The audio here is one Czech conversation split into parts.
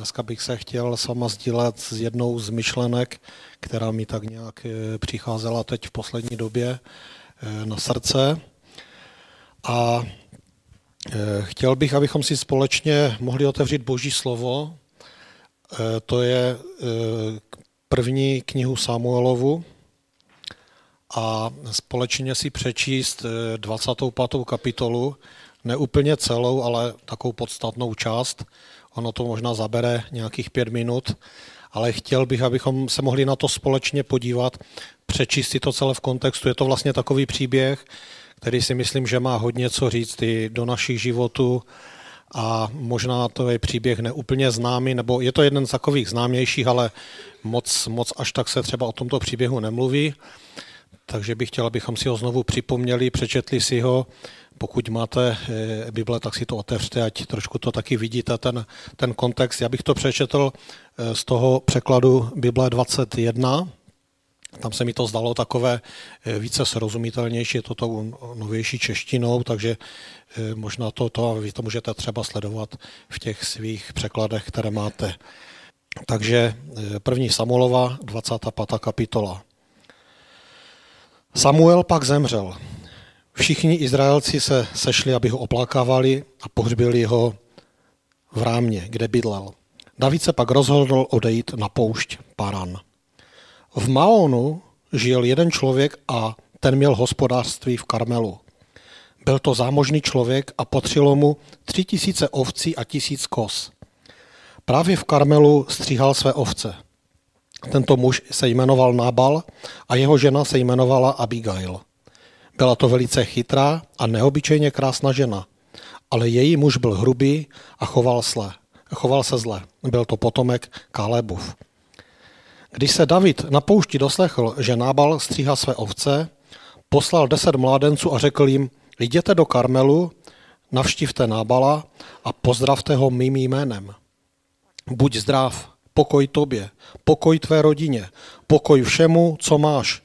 Dneska bych se chtěl s váma sdílet s jednou z myšlenek, která mi tak nějak přicházela teď v poslední době na srdce. A chtěl bych, abychom si společně mohli otevřít Boží slovo. To je první knihu Samuelovu a společně si přečíst 25. kapitolu, ne úplně celou, ale takovou podstatnou část. Ono to možná zabere nějakých 5 minut, ale chtěl bych, abychom se mohli na to společně podívat, přečíst si to celé v kontextu. Je to vlastně takový příběh, který si myslím, že má hodně co říct i do našich životů a možná to je příběh neúplně známý, nebo je to jeden z takových známějších, ale moc až tak se třeba o tomto příběhu nemluví. Takže bych chtěl, abychom si ho znovu připomněli, přečetli si ho. Pokud máte Bible, tak si to otevřte, ať trošku to taky vidíte, ten kontext. Já bych to přečetl z toho překladu Bible 21. Tam se mi to zdalo takové více srozumitelnější, je to tou novější češtinou, takže možná to vy to můžete třeba sledovat v těch svých překladech, které máte. Takže první Samuelova, 25. kapitola. Samuel pak zemřel. Všichni Izraelci se sešli, aby ho oplakávali a pohřbili ho v Rámě, kde bydlel. David se pak rozhodl odejít na poušť Paran. V Maonu žil jeden člověk a ten měl hospodářství v Karmelu. Byl to zámožný člověk a patřilo mu 3000 ovcí a 1000 koz. Právě v Karmelu stříhal své ovce. Tento muž se jmenoval Nábal a jeho žena se jmenovala Abigail. Byla to velice chytrá a neobyčejně krásná žena, ale její muž byl hrubý a choval se zle. Byl to potomek Kálebův. Když se David na poušti doslechl, že Nábal stříhá své ovce, poslal 10 mládenců a řekl jim, jděte do Karmelu, navštivte Nábala a pozdravte ho mým jménem. Buď zdrav, pokoj tobě, pokoj tvé rodině, pokoj všemu, co máš.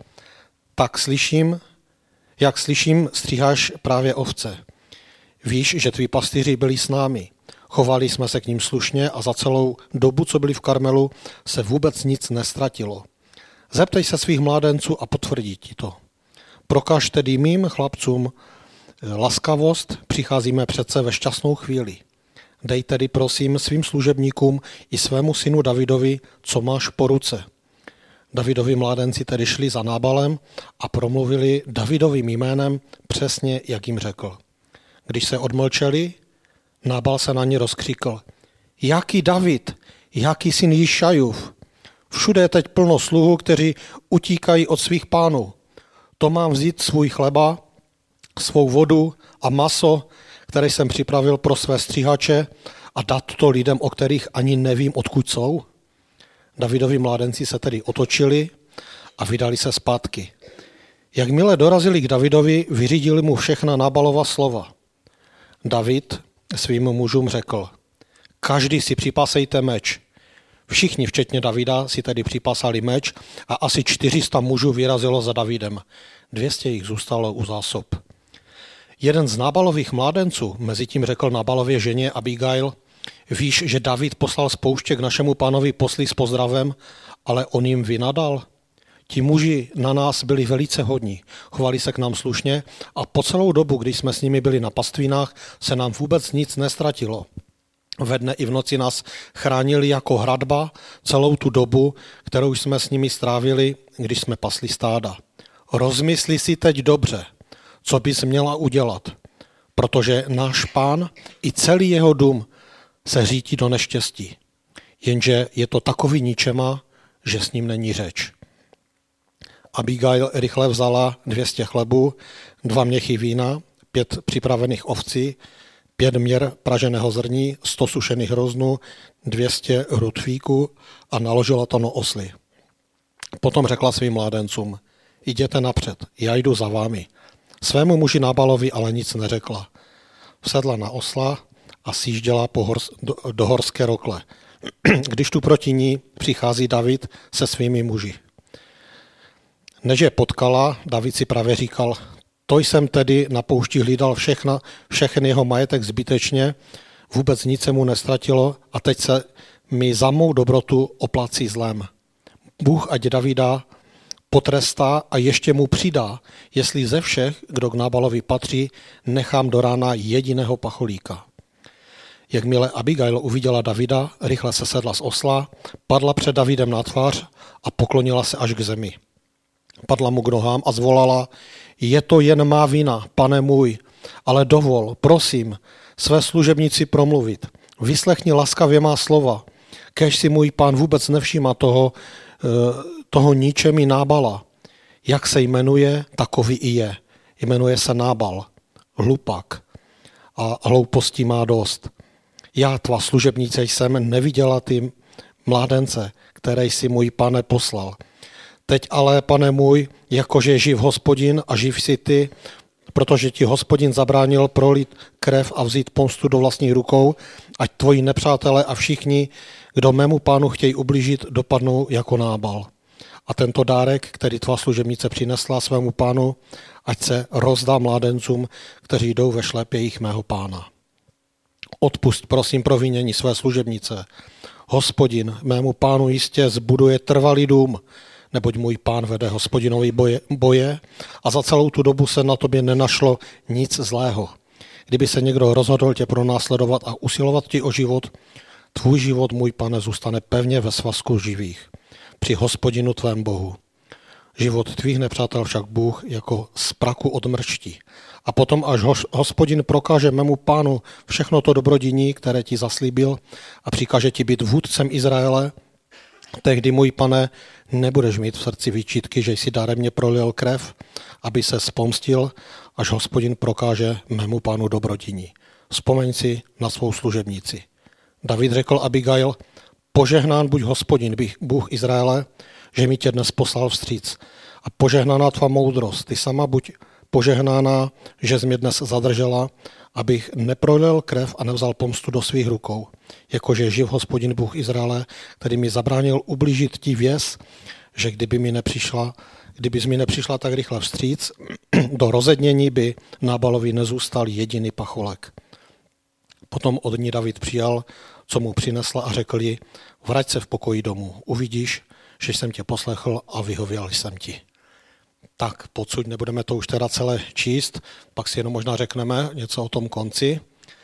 Jak slyším, stříháš právě ovce. Víš, že tví pastýři byli s námi. Chovali jsme se k ním slušně a za celou dobu, co byli v Karmelu, se vůbec nic nestratilo. Zeptej se svých mládenců a potvrdí ti to. Prokaž tedy mým chlapcům laskavost, přicházíme přece ve šťastnou chvíli. Dej tedy prosím svým služebníkům i svému synu Davidovi, co máš po ruce. Davidovi mládenci tedy šli za Nábalem a promluvili Davidovým jménem přesně, jak jim řekl. Když se odmlčeli, Nábal se na ně rozkřikl. Jaký David, jaký syn Jišajův? Všude je teď plno sluhů, kteří utíkají od svých pánů. To mám vzít svůj chleba, svou vodu a maso, které jsem připravil pro své stříhače a dát to lidem, o kterých ani nevím, odkud jsou? Davidovi mládenci se tedy otočili a vydali se zpátky. Jakmile dorazili k Davidovi, vyřídili mu všechna Nábalova slova. David svým mužům řekl, každý si připasejte meč. Všichni, včetně Davida, si tedy připasali meč a asi 400 mužů vyrazilo za Davidem. 200 jich zůstalo u zásob. Jeden z Nábalových mládenců mezitím řekl Nábalově ženě Abigail, víš, že David poslal z pouště k našemu pánovi posly s pozdravem, ale on jim vynadal? Ti muži na nás byli velice hodní, chovali se k nám slušně a po celou dobu, když jsme s nimi byli na pastvínách, se nám vůbec nic nestratilo. Ve dne i v noci nás chránili jako hradba celou tu dobu, kterou jsme s nimi strávili, když jsme pasli stáda. Rozmysli si teď dobře, co bys měla udělat, protože náš pán i celý jeho dům se řítí do neštěstí. Jenže je to takový ničema, že s ním není řeč. Abigail rychle vzala 200 chlebů, 2 měchy vína, 5 připravených ovcí, 5 měr praženého zrní, 100 sušených hroznů, 200 hrudvíků a naložila to na osly. Potom řekla svým mládencům, jděte napřed, já jdu za vámi. Svému muži Nábalovi ale nic neřekla. Vsedla na osla a sjížděla do horské rokle. Když tu proti ní přichází David se svými muži. Než je potkala, David si právě říkal, to jsem tedy na poušti hlídal všechen jeho majetek zbytečně, vůbec nic se mu nestratilo a teď se mi za mou dobrotu oplací zlem. Bůh ať Davida potrestá a ještě mu přidá, jestli ze všech, kdo k Nábalovi patří, nechám do rána jediného pacholíka. Jakmile Abigail uviděla Davida, rychle se sedla z osla, padla před Davidem na tvář a poklonila se až k zemi. Padla mu k nohám a zvolala, je to jen má vina, pane můj, ale dovol, prosím, své služebnici promluvit. Vyslechni laskavě má slova, kéž si můj pán vůbec nevšíma toho ničemi Nábala. Jak se jmenuje, takový i je. Jmenuje se Nábal, hlupák a hloupostí má dost. Já, tvá služebnice, jsem neviděla ty mládence, které jsi můj pane poslal. Teď ale, pane můj, jakože je živ Hospodin a živ si ty, protože ti Hospodin zabránil prolít krev a vzít pomstu do vlastních rukou, ať tvoji nepřátelé a všichni, kdo mému pánu chtějí ublížit, dopadnou jako Nábal. A tento dárek, který tvá služebnice přinesla svému pánu, ať se rozdá mládencům, kteří jdou ve šlépějích mého pána. Odpusť, prosím, provinění své služebnice. Hospodin mému pánu jistě zbuduje trvalý dům, neboť můj pán vede Hospodinovi boje a za celou tu dobu se na tobě nenašlo nic zlého. Kdyby se někdo rozhodl tě pronásledovat a usilovat ti o život, tvůj život, můj pane, zůstane pevně ve svazku živých. Při Hospodinu tvém Bohu. Život tvých nepřátel však Bůh jako z praku odmrští. A potom, až Hospodin prokáže mému pánu všechno to dobrodiní, které ti zaslíbil a přikáže ti být vůdcem Izraele, tehdy, můj pane, nebudeš mít v srdci výčitky, že jsi daremně prolil krev, aby se spomstil, až Hospodin prokáže mému pánu dobrodiní. Vzpomeň si na svou služebnici. David řekl Abigail, požehnán buď Hospodin, Bůh Izraele, že mi tě dnes poslal vstříc. A požehnaná tvá moudrost, ty sama buď požehnána, že jsi mě dnes zadržela, abych neprolil krev a nevzal pomstu do svých rukou. Jakože živ Hospodin Bůh Izraele, který mi zabránil ublížit ti věz, že kdybys mi nepřišla tak rychle vstříc, do rozednění by Nábalovi nezůstal jediný pacholek. Potom od ní David přijal, co mu přinesla a řekl jí, vrať se v pokoji domů, uvidíš, že jsem tě poslechl a vyhověl jsem ti. Tak podsud nebudeme to už teda celé číst, pak si jenom možná řekneme něco o tom konci.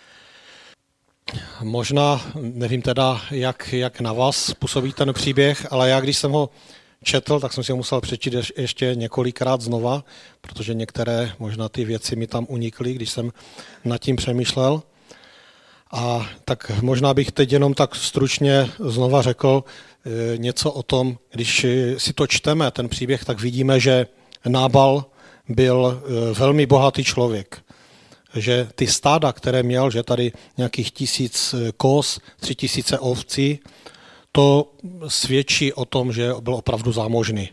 Možná, nevím teda, jak na vás působí ten příběh, ale já když jsem ho četl, tak jsem si ho musel přečíst ještě několikrát znova, protože některé možná ty věci mi tam unikly, když jsem nad tím přemýšlel. A tak možná bych teď jenom tak stručně znova řekl něco o tom, když si to čteme, ten příběh, tak vidíme, že Nábal byl velmi bohatý člověk. Že ty stáda, které měl, že tady nějakých 1000 koz, 3000 ovcí, to svědčí o tom, že byl opravdu zámožný.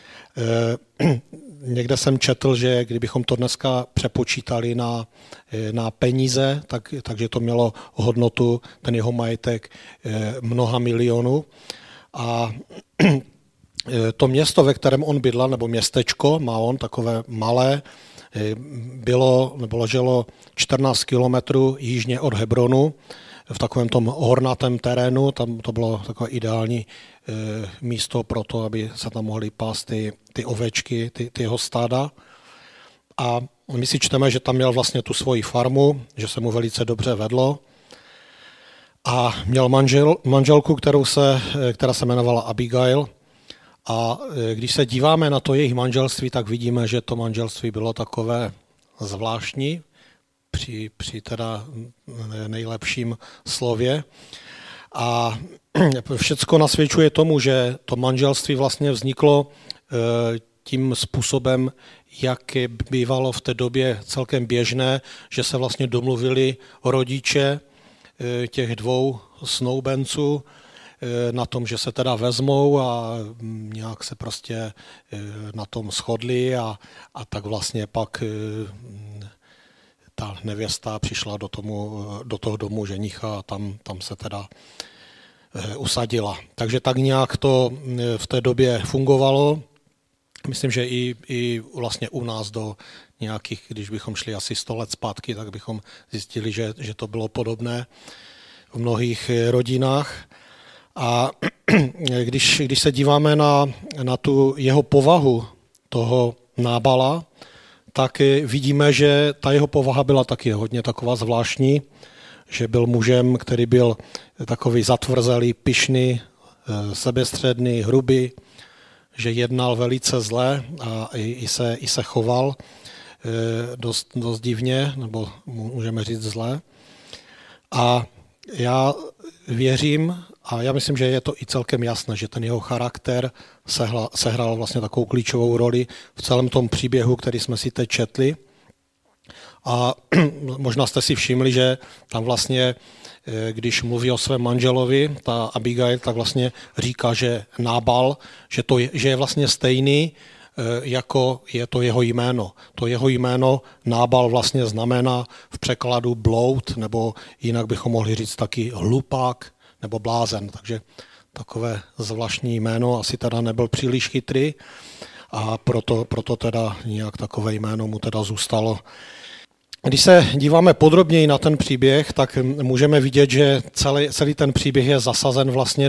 Někde jsem četl, že kdybychom to dneska přepočítali na peníze, takže to mělo hodnotu, ten jeho majetek, mnoha milionů. A to město, ve kterém on bydlel, nebo městečko, má on takové malé, leželo 14 kilometrů jižně od Hebronu, v takovém tom hornatém terénu, tam to bylo takové ideální místo pro to, aby se tam mohly pást ty ovečky, ty jeho stáda. A my si čteme, že tam měl vlastně tu svoji farmu, že se mu velice dobře vedlo. A měl manželku, která se jmenovala Abigail. A když se díváme na to jejich manželství, tak vidíme, že to manželství bylo takové zvláštní, při teda nejlepším slově. A všecko nasvědčuje tomu, že to manželství vlastně vzniklo tím způsobem, jak bývalo v té době celkem běžné, že se vlastně domluvili rodiče těch dvou snoubenců na tom, že se teda vezmou a nějak se prostě na tom shodli a tak vlastně pak ta nevěsta přišla do toho domu ženicha a tam se teda usadila. Takže tak nějak to v té době fungovalo. Myslím, že i vlastně u nás do nějakých, když bychom šli asi 100 let zpátky, tak bychom zjistili, že to bylo podobné v mnohých rodinách. A když se díváme na tu jeho povahu, toho Nábala, tak vidíme, že ta jeho povaha byla taky hodně taková zvláštní, že byl mužem, který byl takový zatvrzelý, pyšný, sebestředný, hrubý, že jednal velice zle a i se choval dost divně, nebo můžeme říct zle. A já věřím, a já myslím, že je to i celkem jasné, že ten jeho charakter sehrál vlastně takovou klíčovou roli v celém tom příběhu, který jsme si teď četli. A možná jste si všimli, že tam vlastně, když mluví o svém manželovi, ta Abigail, tak vlastně říká, že Nábal, že je vlastně stejný, jako je to jeho jméno. To jeho jméno Nábal vlastně znamená v překladu bloud, nebo jinak bychom mohli říct taky hlupák nebo blázen. Takže takové zvláštní jméno, asi teda nebyl příliš chytrý a proto teda nějak takové jméno mu teda zůstalo. Když se díváme podrobněji na ten příběh, tak můžeme vidět, že celý ten příběh je zasazen vlastně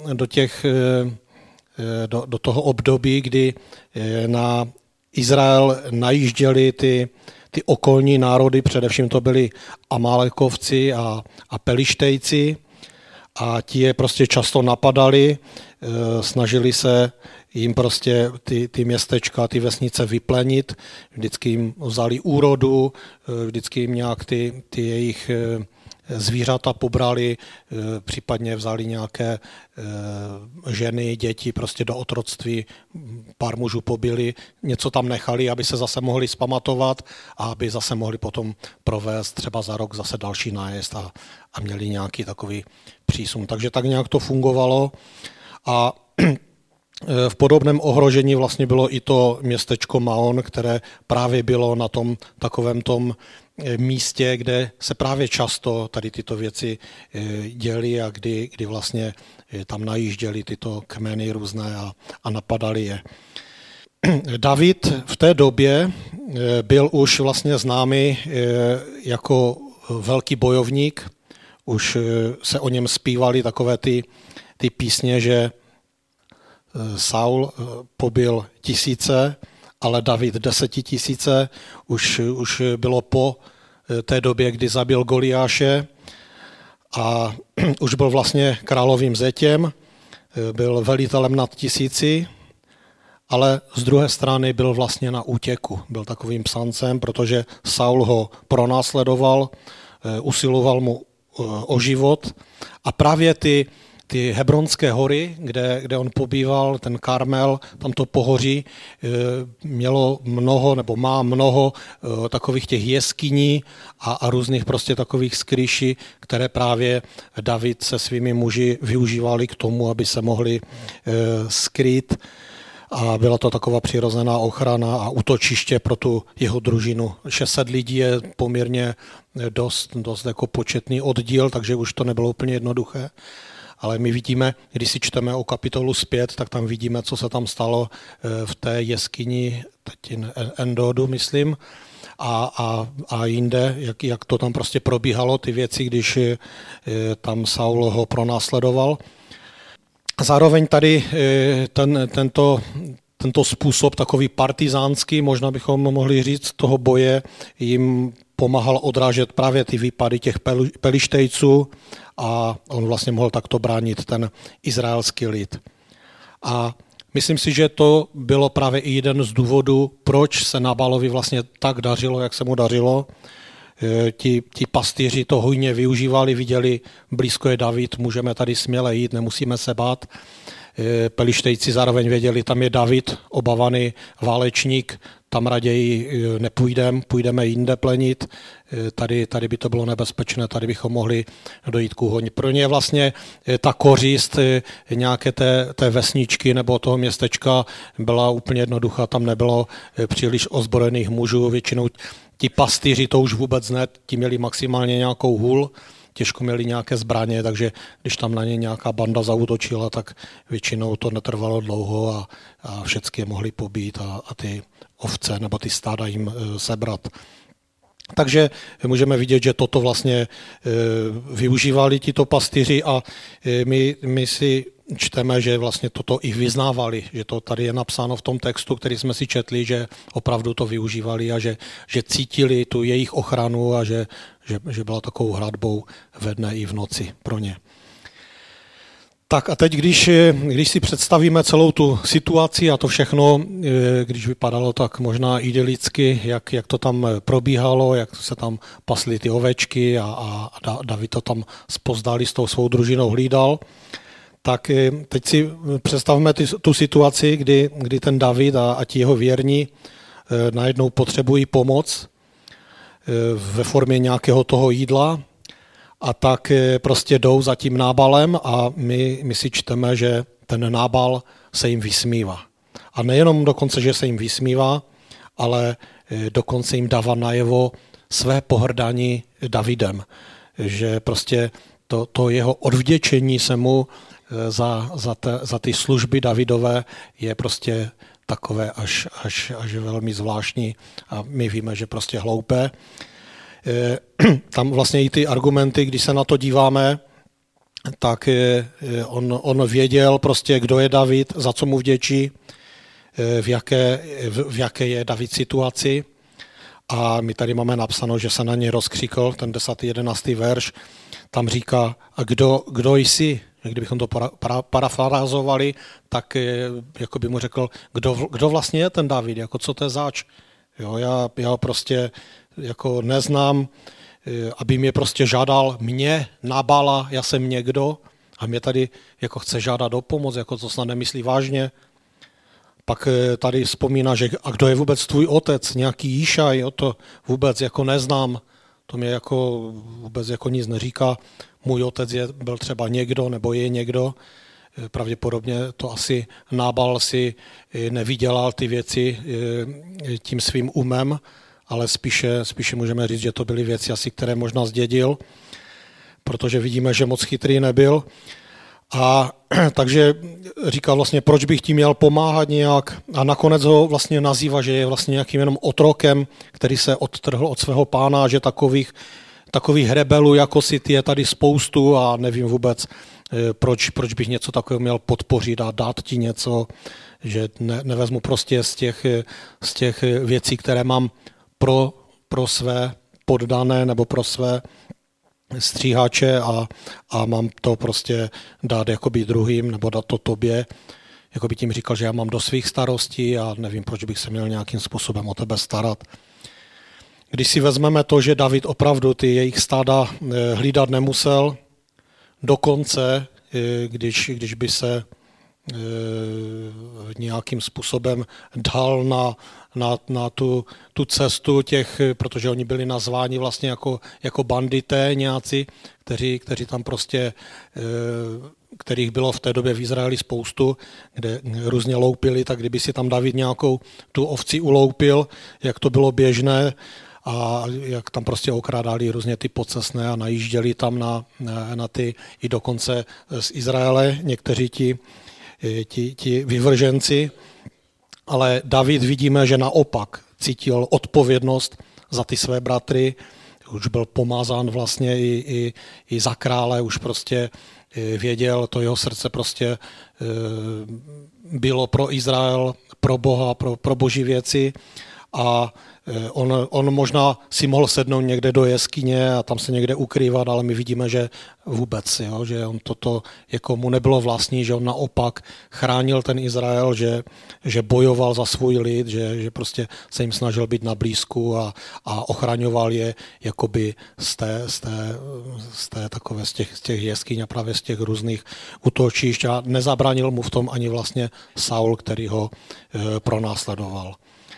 do toho období, kdy na Izrael najížděli ty okolní národy, především to byli Amálekovci a Pelištejci, a ti je prostě často napadali, snažili se jim prostě ty městečka, ty vesnice vyplenit, vždycky jim vzali úrodu, vždycky jim nějak ty jejich zvířata pobrali, případně vzali nějaké ženy, děti prostě do otroctví, pár mužů pobili, něco tam nechali, aby se zase mohli zpamatovat a aby zase mohli potom provést třeba za rok zase další nájezd a měli nějaký takový přísun. Takže tak nějak to fungovalo a v podobném ohrožení vlastně bylo i to městečko Maon, které právě bylo na tom takovém tom místě, kde se právě často tady tyto věci děly a kdy vlastně tam najížděli tyto kmeny různé a napadali je. David v té době byl už vlastně známý jako velký bojovník, už se o něm zpívaly takové ty písně, že Saul pobil 1000, ale David 10 000, už bylo po té době, kdy zabil Goliáše a už byl vlastně královým zetěm, byl velitelem nad 1000, ale z druhé strany byl vlastně na útěku, byl takovým psancem, protože Saul ho pronásledoval, usiloval mu o život a právě ty Hebronské hory, kde on pobýval, ten Karmel, tam to pohoří, mělo mnoho, nebo má mnoho takových těch jeskyní a různých prostě takových skryší, které právě David se svými muži využívali k tomu, aby se mohli skrýt. A byla to taková přirozená ochrana a útočiště pro tu jeho družinu. 600 lidí je poměrně dost jako početný oddíl, takže už to nebylo úplně jednoduché. Ale my vidíme, když si čteme o kapitolu zpět, tak tam vidíme, co se tam stalo v té jeskyni Endodu, myslím, a jinde, jak to tam prostě probíhalo, ty věci, když tam Saul ho pronásledoval. Zároveň tady tento způsob takový partizánský, možná bychom mohli říct, toho boje jim pomáhal odrážet právě ty výpady těch Pelištejců a on vlastně mohl takto bránit ten izraelský lid. A myslím si, že to bylo právě i jeden z důvodů, proč se Nábalovi vlastně tak dařilo, jak se mu dařilo. Ti pastýři to hojně využívali, viděli, blízko je David, můžeme tady směle jít, nemusíme se bát. Pelištejci zároveň věděli, tam je David, obavaný válečník, tam raději půjdeme jinde plenit, tady by to bylo nebezpečné, tady bychom mohli dojít k úhoni. Pro ně vlastně ta kořist nějaké té vesničky nebo toho městečka byla úplně jednoduchá, tam nebylo příliš ozbrojených mužů, většinou ti pastýři to už vůbec ne, ti měli maximálně nějakou hůl, těžko měli nějaké zbraně, takže když tam na ně nějaká banda zaútočila, tak většinou to netrvalo dlouho a všechny je mohli pobít a ty ovce nebo ty stáda jim sebrat. Takže můžeme vidět, že toto vlastně využívali tito pastýři a my si čteme, že vlastně toto i vyznávali, že to tady je napsáno v tom textu, který jsme si četli, že opravdu to využívali a že cítili tu jejich ochranu a že byla takovou hradbou ve dne i v noci pro ně. Tak a teď, když si představíme celou tu situaci a to všechno, když vypadalo tak možná idylicky, jak to tam probíhalo, jak se tam pasly ty ovečky a David to tam zpozdálí s tou svou družinou hlídal, tak teď si představme tu situaci, kdy ten David a ti jeho věrní najednou potřebují pomoc ve formě nějakého toho jídla, a tak prostě jdou za tím Nábalem a my si čteme, že ten Nábal se jim vysmívá. A nejenom dokonce, že se jim vysmívá, ale dokonce jim dává najevo své pohrdání Davidem. Že prostě to jeho odvděčení se mu za ty služby Davidové je prostě takové až velmi zvláštní a my víme, že prostě hloupé. Tam vlastně i ty argumenty, když se na to díváme, tak on věděl prostě, kdo je David, za co mu vděčí, v jaké je David situaci. A my tady máme napsáno, že se na ně rozkřikl, ten 10. 11. verš, tam říká, a kdo jsi? Kdybychom to parafrázovali, tak jako by mu řekl, kdo vlastně je ten David, jako co to je zač? Jo, já prostě jako neznám, aby mě prostě žádal mě, Nábala, já jsem někdo a mě tady jako chce žádat o pomoc, jako to snad nemyslí vážně. Pak tady vzpomíná, že a kdo je vůbec tvůj otec, nějaký Jíšaj, to vůbec jako neznám, to mě jako vůbec jako nic neříká. Můj otec byl třeba někdo nebo je někdo, pravděpodobně to asi Nábal si nevydělal ty věci tím svým umem, ale spíše můžeme říct, že to byly věci asi, které možná zdědil, protože vidíme, že moc chytrý nebyl. A takže říká vlastně, proč bych ti měl pomáhat nějak a nakonec ho vlastně nazývá, že je vlastně nějakým jenom otrokem, který se odtrhl od svého pána, že takových rebelů jako si ty je tady spoustu a nevím vůbec, proč bych něco takového měl podpořit a dát ti něco, že nevezmu prostě z těch věcí, které mám pro své poddané nebo pro své stříhače a mám to prostě dát jakoby druhým nebo dát to tobě. Jakoby tím říkal, že já mám do svých starostí a nevím, proč bych se měl nějakým způsobem o tebe starat. Když si vezmeme to, že David opravdu ty jejich stáda hlídat nemusel, dokonce, když by se nějakým způsobem dal na tu cestu těch, protože oni byli nazváni vlastně jako bandité nějací, kteří tam prostě, kterých bylo v té době v Izraeli spoustu, kde různě loupili, tak kdyby si tam David nějakou tu ovci uloupil, jak to bylo běžné, a jak tam prostě okrádali různě ty pocesné a najížděli tam na ty i dokonce z Izraele někteří ti vyvrženci, ale David vidíme, že naopak cítil odpovědnost za ty své bratry, už byl pomazán vlastně i za krále, už prostě věděl, to jeho srdce prostě bylo pro Izrael, pro Boha, pro boží věci a on možná si mohl sednout někde do jeskyně a tam se někde ukrývat, ale my vidíme, že vůbec, jo, že on toto jako mu nebylo vlastní, že on naopak chránil ten Izrael, že bojoval za svůj lid, že prostě se jim snažil být na blízku a ochraňoval je jakoby z těch jeskyň a právě z těch různých útočišť a nezabránil mu v tom ani vlastně Saul, který ho pronásledoval.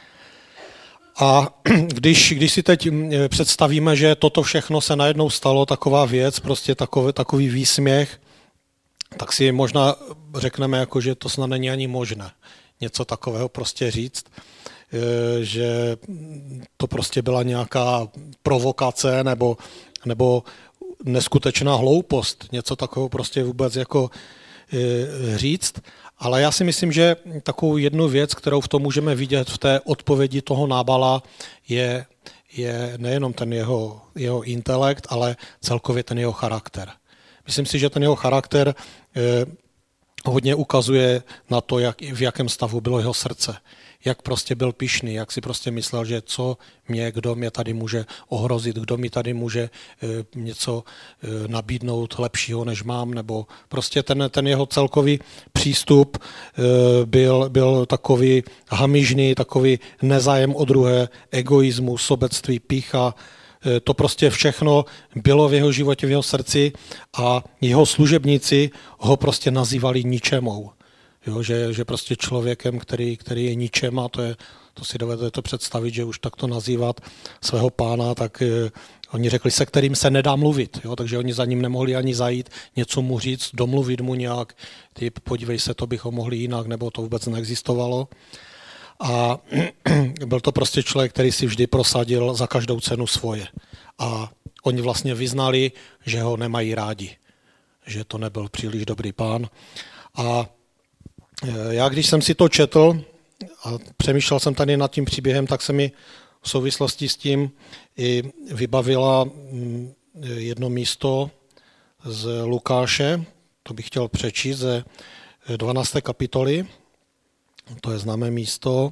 A když si teď představíme, že toto všechno se najednou stalo, taková věc, prostě takový výsměch, tak si možná řekneme, jako, že to snad není ani možné něco takového prostě říct, že to prostě byla nějaká provokace nebo neskutečná hloupost, něco takového prostě vůbec jako říct. Ale já si myslím, že takovou jednu věc, kterou v tom můžeme vidět v té odpovědi toho Nábala, je je nejenom ten jeho intelekt, ale celkově ten jeho charakter. Myslím si, že ten jeho charakter hodně ukazuje na to, v jakém stavu bylo jeho srdce. Jak prostě byl pyšný, jak si prostě myslel, že kdo mě tady může ohrozit, kdo mi tady může něco nabídnout lepšího, než mám, nebo prostě ten jeho celkový přístup byl takový hamižný, takový nezájem o druhé, egoismus, sobectví, pýcha. To prostě všechno bylo v jeho životě, v jeho srdci a jeho služebníci ho prostě nazývali ničemou. Jo, že prostě člověkem, který je ničema, to si dovedete představit, že už takto nazývat svého pána, tak oni řekli, se kterým se nedá mluvit. Jo, takže oni za ním nemohli ani zajít, něco mu říct, domluvit mu nějak, podívej se, to bychom mohli jinak, nebo to vůbec neexistovalo. A byl to prostě člověk, který si vždy prosadil za každou cenu svoje. A oni vlastně vyznali, že ho nemají rádi, že to nebyl příliš dobrý pán. A já, když jsem si to četl a přemýšlel jsem tady nad tím příběhem, tak se mi v souvislosti s tím i vybavila jedno místo z Lukáše, to bych chtěl přečíst ze 12. kapitoly, to je známé místo,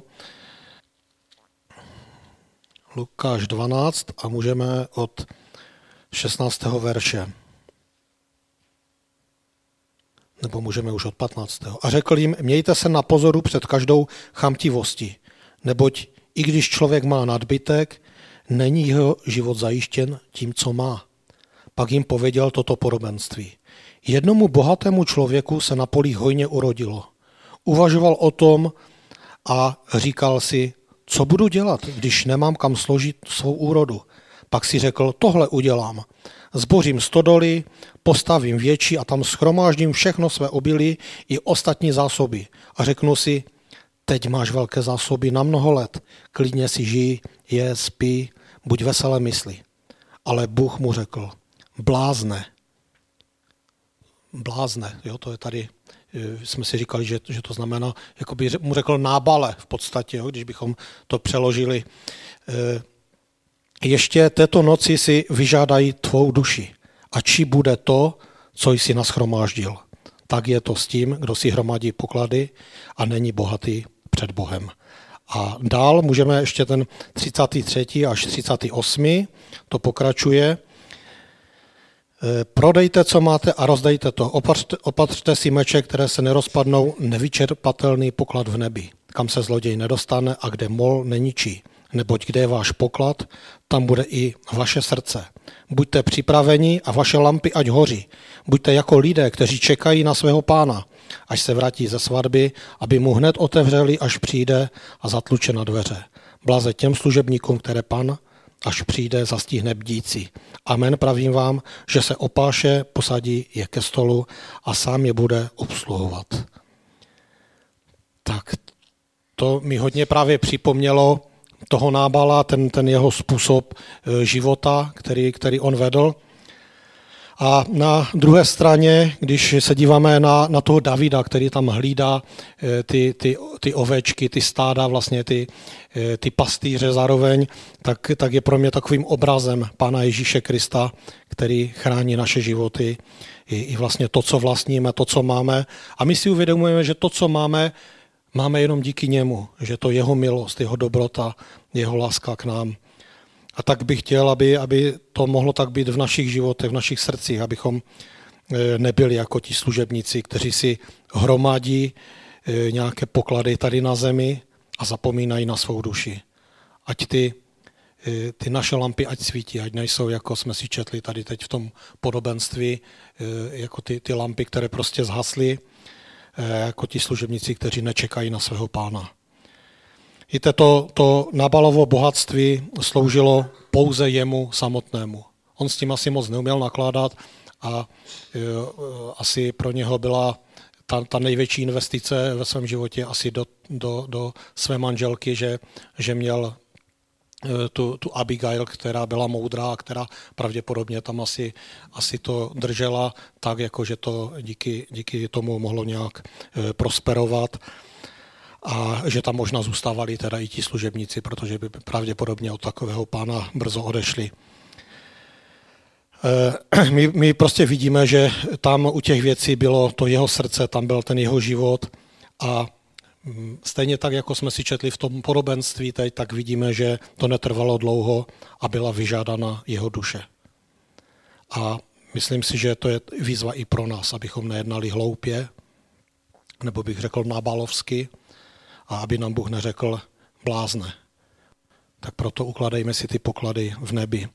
Lukáš 12 a můžeme od 16. verše. Nebo můžeme už od 15. A řekl jim, mějte se na pozoru před každou chamtivostí, neboť i když člověk má nadbytek, není jeho život zajištěn tím, co má. Pak jim pověděl toto podobenství. Jednomu bohatému člověku se na polích hojně urodilo. Uvažoval o tom a říkal si, co budu dělat, když nemám kam složit svou úrodu. Pak si řekl, tohle udělám. Zbořím stodoly, postavím větší a tam shromáždím všechno své obilí i ostatní zásoby. A řeknu si, teď máš velké zásoby na mnoho let, klidně si žij, je, spí, buď veselé mysli. Ale Bůh mu řekl, blázne, jo, to je tady, jsme si říkali, že to znamená, jako by mu řekl nábale v podstatě, jo, když bychom to přeložili. Ještě této noci si vyžádají tvou duši. A či bude to, co jsi nashromáždil. Tak je to s tím, kdo si hromadí poklady a není bohatý před Bohem. A dál můžeme ještě ten 33. až 38. To pokračuje. Prodejte, co máte a rozdejte to. Opatřte si meče, které se nerozpadnou, nevyčerpatelný poklad v nebi, kam se zloděj nedostane a kde mol neničí. Neboť kde je váš poklad, tam bude i vaše srdce. Buďte připraveni a vaše lampy ať hoří. Buďte jako lidé, kteří čekají na svého pána, až se vrátí ze svatby, aby mu hned otevřeli, až přijde a zatluče na dveře. Blaze těm služebníkům, které pan, až přijde, zastihne bdící. Amen, pravím vám, že se opáše, posadí je ke stolu a sám je bude obsluhovat. Tak to mi hodně právě připomnělo toho Nábala, ten jeho způsob života, který on vedl. A na druhé straně, když se díváme na toho Davida, který tam hlídá ty ovečky, ty stáda, vlastně ty pastýře zároveň, tak je pro mě takovým obrazem Pána Ježíše Krista, který chrání naše životy i vlastně to, co vlastníme, to, co máme. A my si uvědomujeme, že to, co máme jenom díky němu, že to jeho milost, jeho dobrota, jeho láska k nám. A tak bych chtěl, aby to mohlo tak být v našich životech, v našich srdcích, abychom nebyli jako ti služebníci, kteří si hromadí nějaké poklady tady na zemi a zapomínají na svou duši. Ať ty naše lampy ať svítí, ať nejsou, jako jsme si četli tady teď v tom podobenství, jako ty lampy, které prostě zhasly, jako ti služebníci, kteří nečekají na svého pána. Víte, to Nábalovo bohatství sloužilo pouze jemu samotnému. On s tím asi moc neuměl nakládat a asi pro něho byla ta největší investice ve svém životě asi do své manželky, že měl tu Abigail, která byla moudrá a která pravděpodobně tam asi to držela tak, jako že to díky tomu mohlo nějak prosperovat. a že tam možná zůstávali teda i ti služebníci, protože by pravděpodobně od takového pána brzo odešli. My prostě vidíme, že tam u těch věcí bylo to jeho srdce, tam byl ten jeho život a stejně tak, jako jsme si četli v tom podobenství teď, tak vidíme, že to netrvalo dlouho a byla vyžádána jeho duše. A myslím si, že to je výzva i pro nás, abychom nejednali hloupě, nebo bych řekl nábalovsky, a aby nám Bůh neřekl blázne. Tak proto ukladejme si ty poklady v nebi.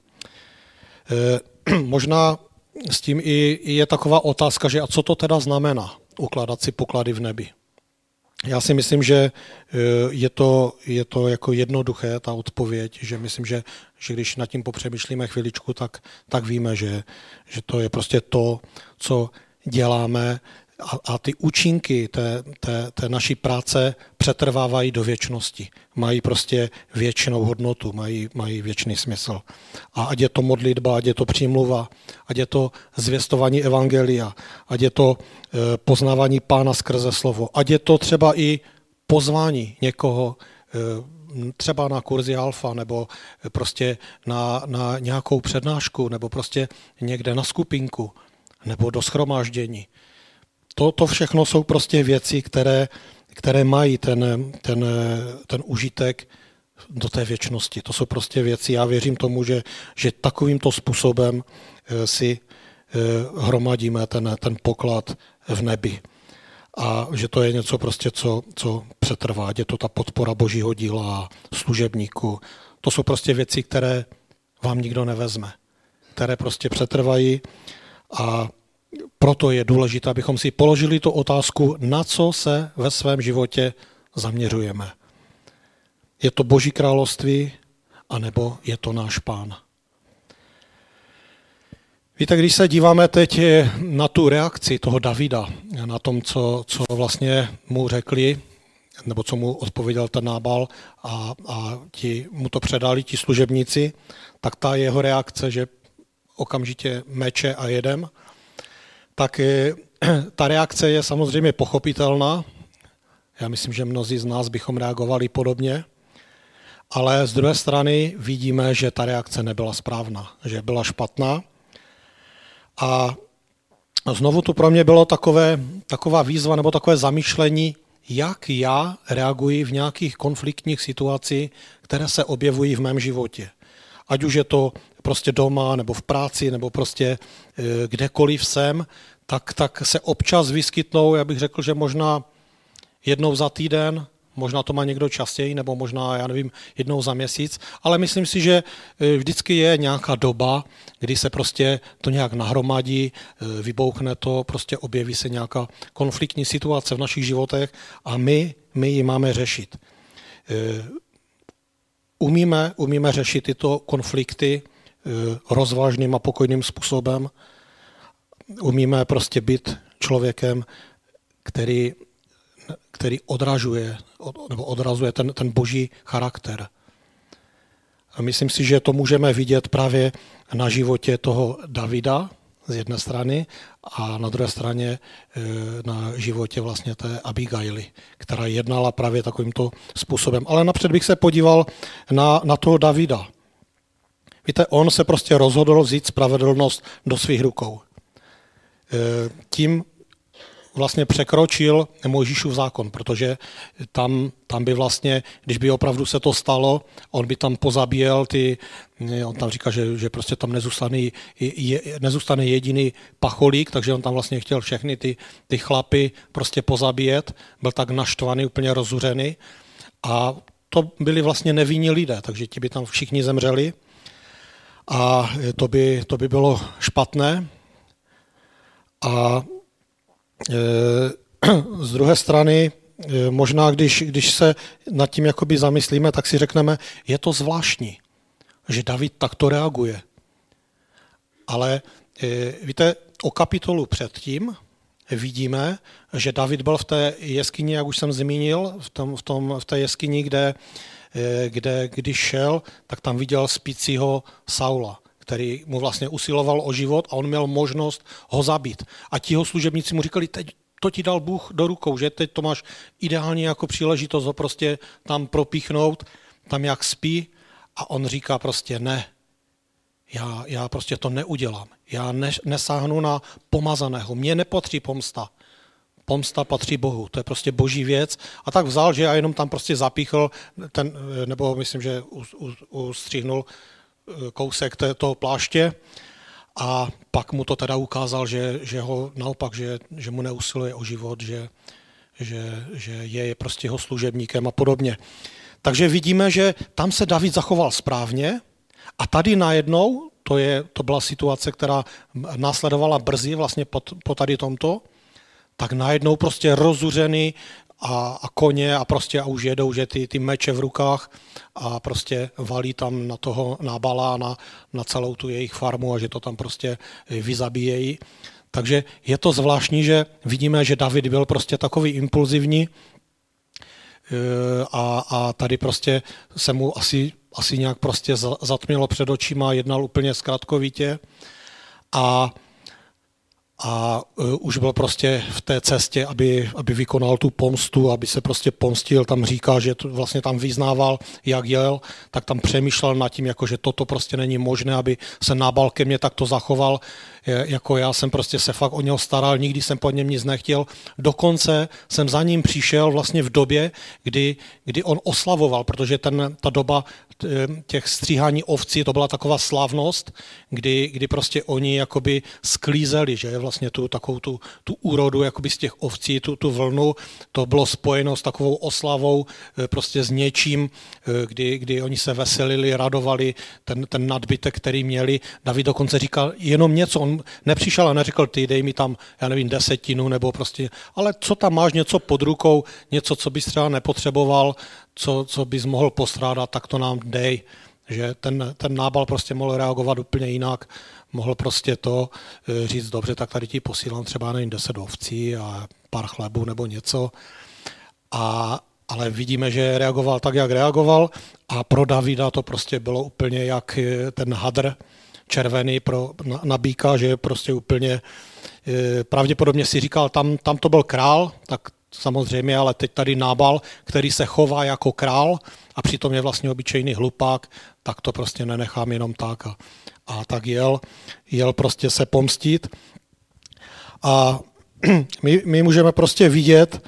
Možná s tím i je taková otázka, že a co to teda znamená ukládat si poklady v nebi? Já si myslím, že je to jako jednoduché, ta odpověď, že myslím, že když nad tím popřemýšlíme chviličku, tak víme, že to je prostě to, co děláme a ty účinky té naší práce přetrvávají do věčnosti. Mají prostě věčnou hodnotu, mají věčný smysl. A ať je to modlitba, ať je to přímluva, ať je to zvěstování evangelia, ať je to poznávání Pána skrze slovo, ať je to třeba i pozvání někoho třeba na kurzy alfa, nebo prostě na nějakou přednášku, nebo prostě někde na skupinku, nebo do shromáždění. To všechno jsou prostě věci, které mají ten užitek do té věčnosti. To jsou prostě věci, já věřím tomu, že takovýmto způsobem si hromadíme ten poklad v nebi. A že to je něco prostě, co přetrvá. Je to ta podpora Božího díla, služebníků. To jsou prostě věci, které vám nikdo nevezme. Které prostě přetrvají a proto je důležité, abychom si položili tu otázku, na co se ve svém životě zaměřujeme. Je to Boží království, anebo je to náš Pán? Víte, když se díváme teď na tu reakci toho Davida, na tom, co vlastně mu řekli, nebo co mu odpověděl ten Nábal a mu to předali ti služebníci, tak ta jeho reakce, že okamžitě meče a jedem, tak ta reakce je samozřejmě pochopitelná. Já myslím, že mnozí z nás bychom reagovali podobně, ale z druhé strany vidíme, že ta reakce nebyla správná, že byla špatná. A znovu to pro mě bylo taková výzva nebo takové zamýšlení, jak já reaguji v nějakých konfliktních situacích, které se objevují v mém životě. Ať už je to prostě doma, nebo v práci, nebo prostě kdekoliv jsem, tak se občas vyskytnou, já bych řekl, že možná jednou za týden, možná to má někdo častěji, nebo možná, já nevím, jednou za měsíc, ale myslím si, že vždycky je nějaká doba, kdy se prostě to nějak nahromadí, vybouchne to, prostě objeví se nějaká konfliktní situace v našich životech a my ji máme řešit. Umíme řešit tyto konflikty rozvážným a pokojným způsobem. Umíme prostě být člověkem, který odrazuje ten boží charakter. A myslím si, že to můžeme vidět právě na životě toho Davida z jedné strany a na druhé straně na životě vlastně té Abigaily, která jednala právě takovýmto způsobem. Ale napřed bych se podíval na toho Davida. Víte, on se prostě rozhodl vzít spravedlnost do svých rukou. Tím vlastně překročil Mojžíšův zákon, protože tam by vlastně, když by opravdu se to stalo, on by tam pozabíjel on tam říká, že prostě tam nezůstane jediný pacholík, takže on tam vlastně chtěl všechny ty chlapy prostě pozabíjet, byl tak naštvaný, úplně rozuřený a to byli vlastně nevinní lidé, takže ti by tam všichni zemřeli a to by bylo špatné. A z druhé strany, možná když se nad tím jakoby zamyslíme, tak si řekneme, je to zvláštní, že David takto reaguje. Ale víte, o kapitolu předtím vidíme, že David byl v té jeskyni, jak už jsem zmínil, v té jeskyni, když šel, tak tam viděl spícího Saula, který mu vlastně usiloval o život a on měl možnost ho zabít. A ti jeho služebníci mu říkali, teď to ti dal Bůh do rukou, že teď to máš ideálně jako příležitost ho prostě tam propíchnout, tam jak spí a on říká prostě ne, já prostě to neudělám, já nesáhnu na pomazaného, mně nepatří pomsta. Pomsta patří Bohu, to je prostě boží věc. A tak vzal, že a jenom tam prostě zapíchl, nebo myslím, že ustřihnul kousek toho pláště a pak mu to teda ukázal, že ho naopak, že mu neusiluje o život, že je prostě jeho služebníkem a podobně. Takže vidíme, že tam se David zachoval správně a tady najednou, to byla situace, která následovala brzy vlastně po tady tomto, tak najednou prostě rozuřený a koně a prostě a už jedou, že ty meče v rukách a prostě valí tam na toho Nábala, na celou tu jejich farmu a že to tam prostě vyzabíjejí. Takže je to zvláštní, že vidíme, že David byl prostě takový impulzivní a tady prostě se mu asi nějak prostě zatmělo před očima, jednal úplně zkratkovitě a už byl prostě v té cestě, aby vykonal tu pomstu, aby se prostě pomstil, tam říká, že vlastně tam vyznával, jak jel, tak tam přemýšlel nad tím, jako že toto prostě není možné, aby se Nábal ke mně takto zachoval, jako já jsem prostě se fakt o něho staral, nikdy jsem po něm nic nechtěl, dokonce jsem za ním přišel vlastně v době, kdy on oslavoval, protože ta doba těch stříhání ovcí, to byla taková slavnost, kdy prostě oni jakoby sklízeli, že vlastně takovou tu úrodu jakoby z těch ovcí, tu vlnu, to bylo spojeno s takovou oslavou, prostě s něčím, kdy oni se veselili, radovali, ten nadbytek, který měli. David dokonce říkal jenom něco, on nepřišel a neřekl, ty dej mi tam, já nevím, 10 nebo prostě, ale co tam máš, něco pod rukou, něco, co bys třeba nepotřeboval, co bys mohl postrádat, tak to nám dej. Že ten Nábal prostě mohl reagovat úplně jinak, mohl prostě to říct, dobře, tak tady ti posílám třeba nevím 10 ovcí a pár chlebů nebo něco. Ale vidíme, že reagoval tak, jak reagoval a pro Davida to prostě bylo úplně jak ten hadr červený na býka, že prostě úplně pravděpodobně si říkal, tam to byl král, tak samozřejmě, ale teď tady Nábal, který se chová jako král a přitom je vlastně obyčejný hlupák, tak to prostě nenechám jenom tak. A tak jel prostě se pomstit. A my můžeme prostě vidět,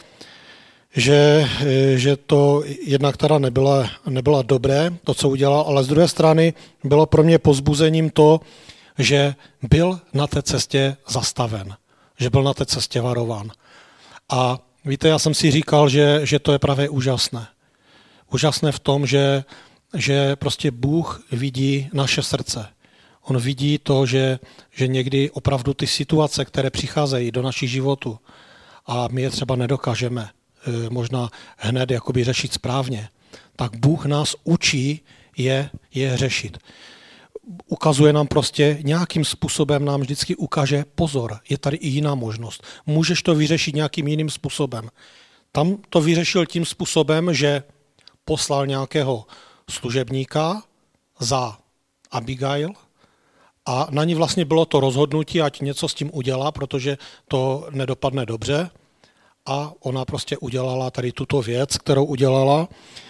že to jednak teda nebyla dobré, to, co udělal, ale z druhé strany bylo pro mě povzbuzením to, že byl na té cestě zastaven, že byl na té cestě varován. A víte, já jsem si říkal, že to je právě úžasné. Úžasné v tom, že prostě Bůh vidí naše srdce. On vidí to, že někdy opravdu ty situace, které přicházejí do našich životů a my je třeba nedokážeme možná hned jakoby řešit správně, tak Bůh nás učí je řešit. Ukazuje nám prostě, nějakým způsobem nám vždycky ukáže, pozor, je tady i jiná možnost. Můžeš to vyřešit nějakým jiným způsobem. Tam to vyřešil tím způsobem, že poslal nějakého služebníka za Abigail a na ní vlastně bylo to rozhodnutí, ať něco s tím udělá, protože to nedopadne dobře. A ona prostě udělala tady tuto věc, kterou udělala.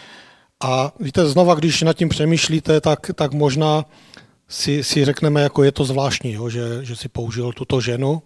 A víte, znova, když nad tím přemýšlíte, tak možná si řekneme, jako je to zvláštní, jo, že si použil tuto ženu.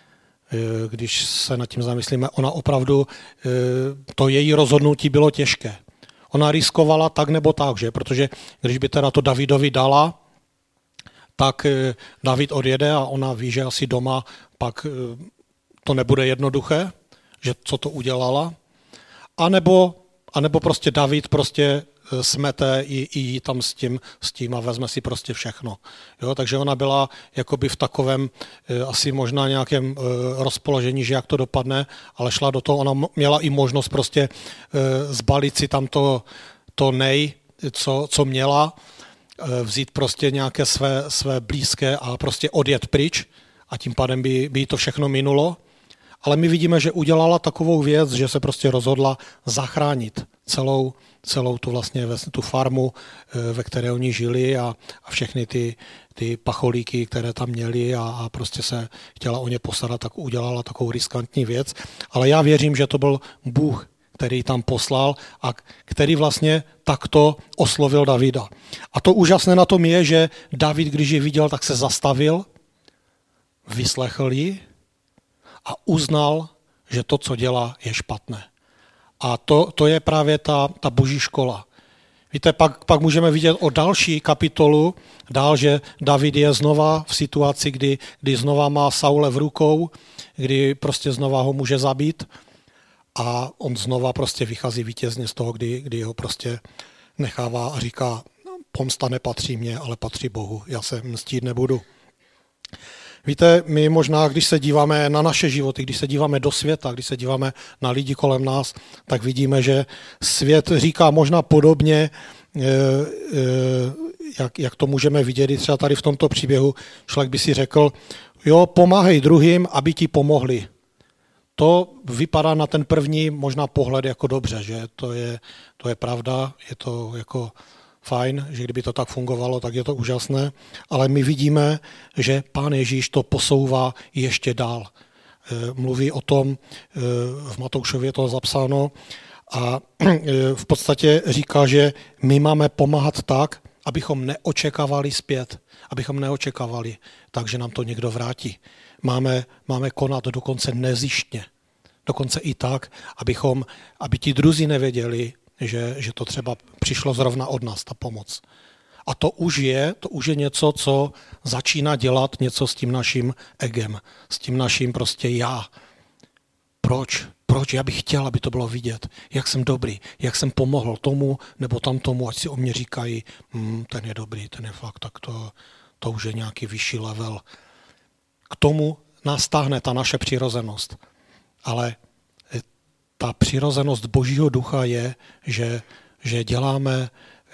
Když se nad tím zamyslíme, ona opravdu, to její rozhodnutí bylo těžké. Ona riskovala tak nebo tak, že? Protože když by teda to Davidovi dala, tak David odjede a ona ví, že asi doma pak to nebude jednoduché, že co to udělala. A nebo prostě David prostě smete i tam s tím a vezme si prostě všechno. Jo, takže ona byla jakoby v takovém asi možná nějakém rozpoložení, že jak to dopadne, ale šla do toho, ona měla i možnost prostě zbalit si tam to co měla, vzít prostě nějaké své blízké a prostě odjet pryč a tím pádem by to všechno minulo. Ale my vidíme, že udělala takovou věc, že se prostě rozhodla zachránit celou tu vlastně tu farmu, ve které oni žili a všechny ty pacholíky, které tam měli a prostě se chtěla o ně postarat, tak udělala takovou riskantní věc. Ale já věřím, že to byl Bůh, který tam poslal a který vlastně takto oslovil Davida. A to úžasné na tom je, že David, když ji viděl, tak se zastavil, vyslechl ji a uznal, že to, co dělá, je špatné. A to je právě ta boží škola. Víte, pak můžeme vidět o další kapitolu, dál, že David je znova v situaci, kdy znova má Saule v rukou, kdy prostě znova ho může zabít a on znova prostě vychází vítězně z toho, kdy ho prostě nechává a říká, pomsta nepatří mně, ale patří Bohu, já se mstít nebudu. Víte, my možná, když se díváme na naše životy, když se díváme do světa, když se díváme na lidi kolem nás, tak vidíme, že svět říká možná podobně, jak to můžeme vidět i třeba tady v tomto příběhu. Člověk by si řekl, jo, pomáhej druhým, aby ti pomohli. To vypadá na ten první možná pohled jako dobře, že to je pravda, je to jako fajn, že kdyby to tak fungovalo, tak je to úžasné, ale my vidíme, že Pán Ježíš to posouvá ještě dál. Mluví o tom, v Matoušově je to zapsáno a v podstatě říká, že my máme pomáhat tak, abychom neočekávali zpět, abychom neočekávali tak, že nám to někdo vrátí. Máme konat dokonce nezištně, dokonce i tak, aby ti druzí nevěděli, že to třeba přišlo zrovna od nás, ta pomoc. A to už je něco, co začíná dělat něco s tím naším egem, s tím naším prostě já. Proč? Já bych chtěl, aby to bylo vidět, jak jsem dobrý, jak jsem pomohl tomu nebo tamtomu, ať si o mě říkají, ten je dobrý, ten je fakt, tak to už je nějaký vyšší level. K tomu nás táhne ta naše přirozenost. Ale ta přirozenost Božího ducha je, že děláme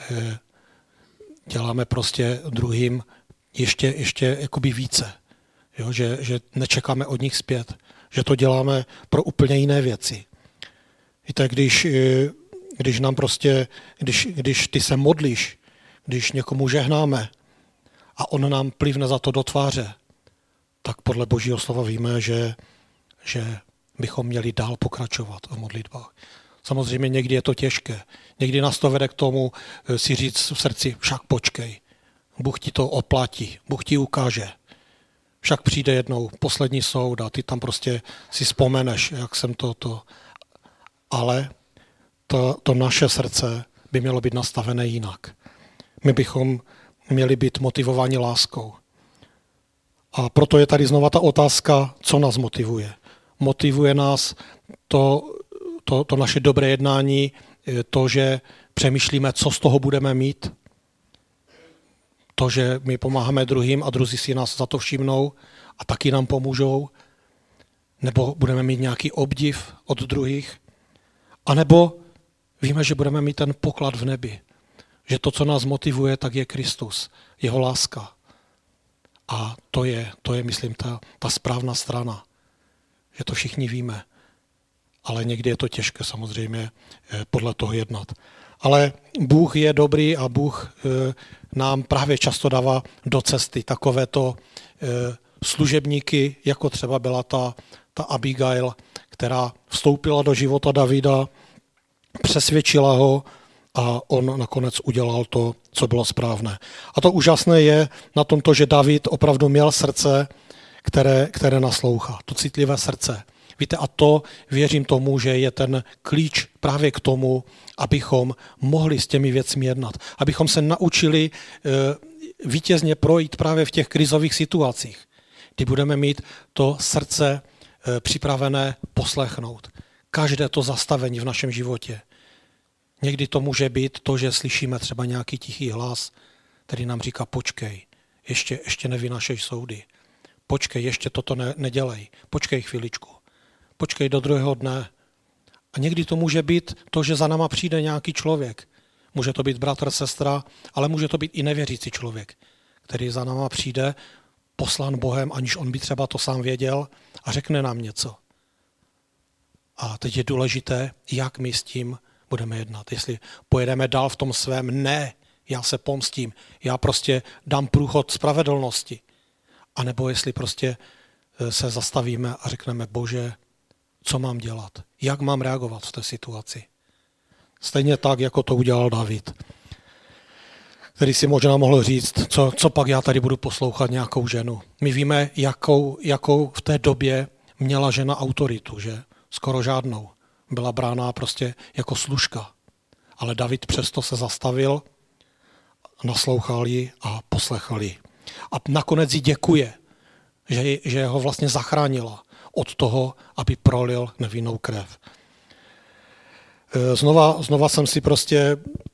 prostě druhým ještě jakoby více. Jo? Že nečekáme od nich zpět. Že to děláme pro úplně jiné věci. Víte, když nám prostě, když ty se modlíš, když někomu žehnáme a on nám plivne za to do tváře, tak podle Božího slova víme, že bychom měli dál pokračovat v modlitbách. Samozřejmě někdy je to těžké. Někdy nás to vede k tomu si říct v srdci, však počkej, Bůh ti to oplatí, Bůh ti ukáže. Však přijde jednou poslední soud a ty tam prostě si vzpomeneš, jak jsem to. Ale to naše srdce by mělo být nastavené jinak. My bychom měli být motivováni láskou. A proto je tady znova ta otázka, co nás motivuje. Motivuje nás to naše dobré jednání, to, že přemýšlíme, co z toho budeme mít, to, že my pomáháme druhým a druzí si nás za to všimnou a taky nám pomůžou, nebo budeme mít nějaký obdiv od druhých, anebo víme, že budeme mít ten poklad v nebi, že to, co nás motivuje, tak je Kristus, jeho láska. A to je myslím, ta správná strana, že to všichni víme. Ale někdy je to těžké samozřejmě podle toho jednat. Ale Bůh je dobrý a Bůh nám právě často dává do cesty takovéto služebníky, jako třeba byla ta Abigail, která vstoupila do života Davida, přesvědčila ho a on nakonec udělal to, co bylo správné. A to úžasné je na tomto, že David opravdu měl srdce, které naslouchá, to citlivé srdce. Víte, a to věřím tomu, že je ten klíč právě k tomu, abychom mohli s těmi věcmi jednat. Abychom se naučili vítězně projít právě v těch krizových situacích, kdy budeme mít to srdce připravené poslechnout. Každé to zastavení v našem životě. Někdy to může být to, že slyšíme třeba nějaký tichý hlas, který nám říká, počkej, ještě nevynášej soudy. Počkej, ještě toto nedělej. Počkej chviličku. Počkej do druhého dne. A někdy to může být to, že za náma přijde nějaký člověk. Může to být bratr, sestra, ale může to být i nevěřící člověk, který za náma přijde, poslán Bohem, aniž on by třeba to sám věděl a řekne nám něco. A teď je důležité, jak my s tím budeme jednat. Jestli pojedeme dál v tom svém ne, já se pomstím, já prostě dám průchod spravedlnosti. A nebo jestli prostě se zastavíme a řekneme, Bože, co mám dělat? Jak mám reagovat v té situaci? Stejně tak, jako to udělal David, který si možná mohl říct, co pak já tady budu poslouchat nějakou ženu. My víme, jakou v té době měla žena autoritu, že? Skoro žádnou. Byla brána prostě jako služka. Ale David přesto se zastavil, naslouchal ji a poslechl ji. A nakonec jí děkuje, že ho vlastně zachránila od toho, aby prolil nevinnou krev. Znova jsem si prostě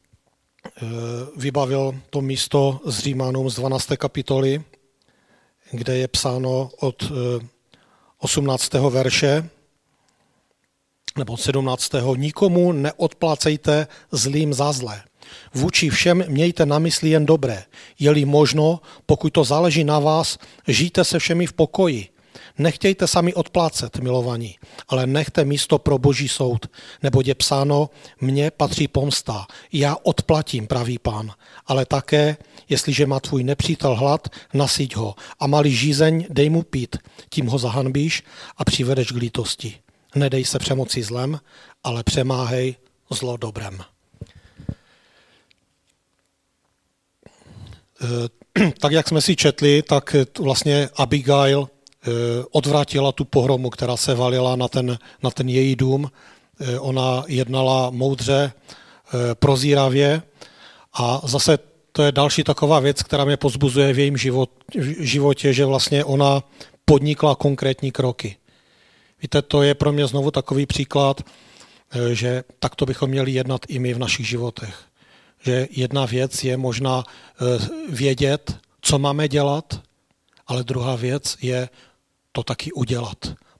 vybavil to místo z Římanům z 12. kapitoly, kde je psáno od 18. verše nebo od 17. Nikomu neodplácejte zlým za zlé. Vůči všem mějte na mysli jen dobré. Je-li možno, pokud to záleží na vás, žijte se všemi v pokoji. Nechtějte sami odplácet, milovaní, ale nechte místo pro Boží soud, neboť je psáno, mně patří pomsta, já odplatím, pravý Pán, ale také, jestliže má tvůj nepřítel hlad, nasyť ho a má-li žízeň, dej mu pít, tím ho zahanbíš a přivedeš k lítosti. Nedej se přemoci zlem, ale přemáhej zlo dobrem. Tak, jak jsme si četli, tak vlastně Abigail odvrátila tu pohromu, která se valila na ten její dům. Ona jednala moudře, prozíravě a zase to je další taková věc, která mě povzbuzuje v jejím životě, že vlastně ona podnikla konkrétní kroky. Víte, to je pro mě znovu takový příklad, že takto bychom měli jednat i my v našich životech. Že jedna věc je možná vědět, co máme dělat, ale druhá věc je to taky udělat.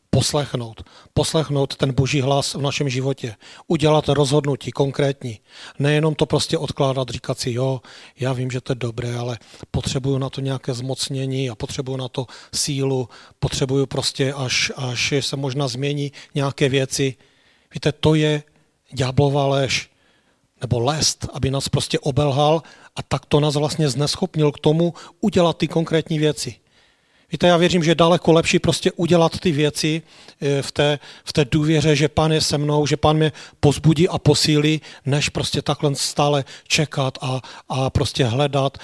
Poslechnout ten Boží hlas v našem životě. Udělat rozhodnutí konkrétní. Nejenom to prostě odkládat, říkat si, jo, já vím, že to je dobré, ale potřebuju na to nějaké zmocnění a potřebuju na to sílu, potřebuju prostě, až se možná změní nějaké věci. Víte, to je ďáblova lež, nebo lest, aby nás prostě obelhal a tak to nás vlastně zneschopnil k tomu udělat ty konkrétní věci. Víte, já věřím, že je daleko lepší prostě udělat ty věci v té důvěře, že Pán je se mnou, že Pán mě pozbudí a posílí, než prostě takhle stále čekat a prostě hledat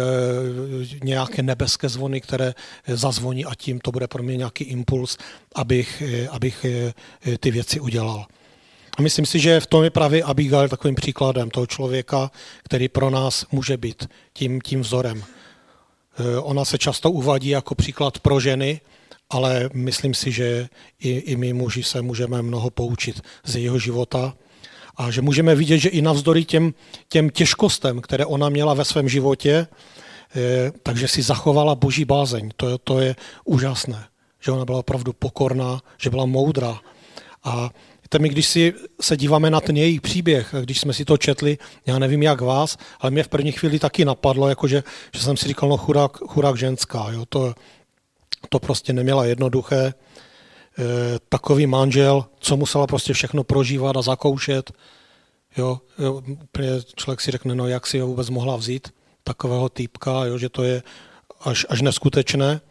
nějaké nebeské zvony, které zazvoní a tím to bude pro mě nějaký impuls, abych ty věci udělal. A myslím si, že v tom je právě Abigail takovým příkladem toho člověka, který pro nás může být tím vzorem. Ona se často uvádí jako příklad pro ženy, ale myslím si, že i my muži se můžeme mnoho poučit z jejího života a že můžeme vidět, že i navzdory těm těžkostem, které ona měla ve svém životě, takže si zachovala Boží bázeň. To je úžasné, že ona byla opravdu pokorná, že byla moudrá. A my, když se díváme na ten její příběh, když jsme si to četli, já nevím jak vás, ale mě v první chvíli taky napadlo, jakože, že jsem si říkal, no chudák ženská, jo, to prostě neměla jednoduché. Takový manžel, co musela prostě všechno prožívat a zakoušet. Jo, úplně člověk si řekne, no jak si ho vůbec mohla vzít, takového týpka, jo, že to je až neskutečné.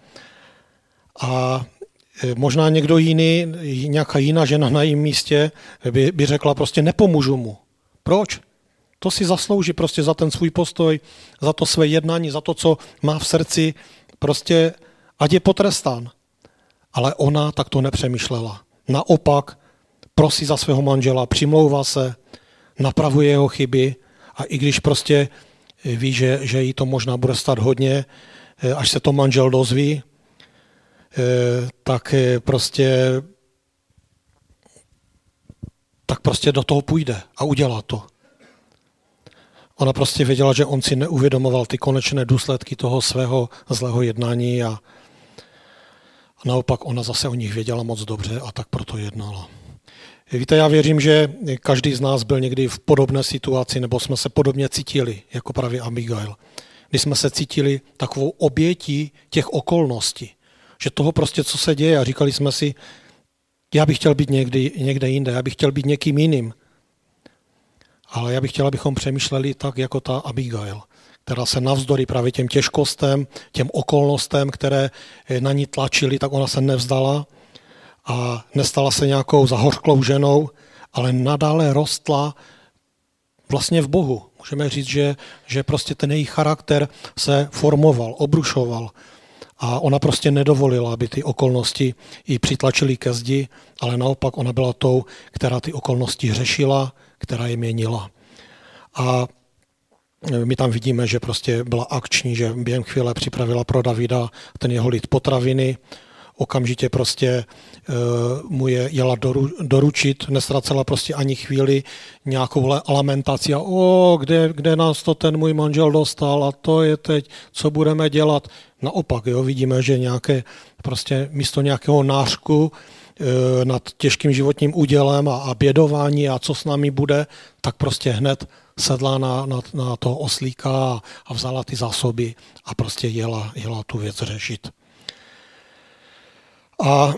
A možná někdo jiný, nějaká jiná žena na jejím místě by řekla prostě nepomůžu mu. Proč? To si zaslouží prostě za ten svůj postoj, za to své jednání, za to, co má v srdci, prostě ať je potrestán. Ale ona takto nepřemýšlela. Naopak prosí za svého manžela, přimlouvá se, napravuje jeho chyby a i když prostě ví, že jí to možná bude stát hodně, až se to manžel dozví, tak prostě do toho půjde a udělá to. Ona prostě věděla, že on si neuvědomoval ty konečné důsledky toho svého zlého jednání a naopak ona zase o nich věděla moc dobře a tak proto jednala. Víte, já věřím, že každý z nás byl někdy v podobné situaci nebo jsme se podobně cítili, jako právě Abigail. Když jsme se cítili takovou obětí těch okolností. Že toho prostě, co se děje a říkali jsme si, já bych chtěl být někde jinde, já bych chtěl být někým jiným. Ale já bych chtěl, abychom přemýšleli tak, jako ta Abigail, která se navzdory právě těm těžkostem, těm okolnostem, které na ní tlačily, tak ona se nevzdala a nestala se nějakou zahořklou ženou, ale nadále rostla vlastně v Bohu. Můžeme říct, že prostě ten její charakter se formoval, obrušoval a ona prostě nedovolila, aby ty okolnosti ji přitlačily ke zdi, ale naopak ona byla tou, která ty okolnosti řešila, která je měnila. A my tam vidíme, že prostě byla akční, že během chvíle připravila pro Davida ten jeho lid potraviny, okamžitě prostě mu je jela doručit, nestracela prostě ani chvíli nějakou lamentaci a kde nás to ten můj manžel dostal a to je teď, co budeme dělat. Naopak, vidíme, že nějaké prostě místo nějakého nářku nad těžkým životním údělem a bědování a co s námi bude, tak prostě hned sedla na toho oslíka a vzala ty zásoby a prostě jela tu věc řešit. A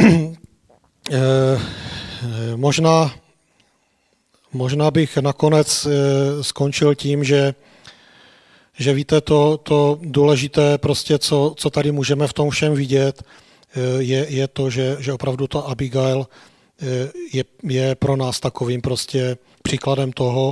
možná bych nakonec skončil tím, že víte, to důležité, prostě, co tady můžeme v tom všem vidět, je to, že opravdu ta Abigail je pro nás takovým prostě příkladem toho,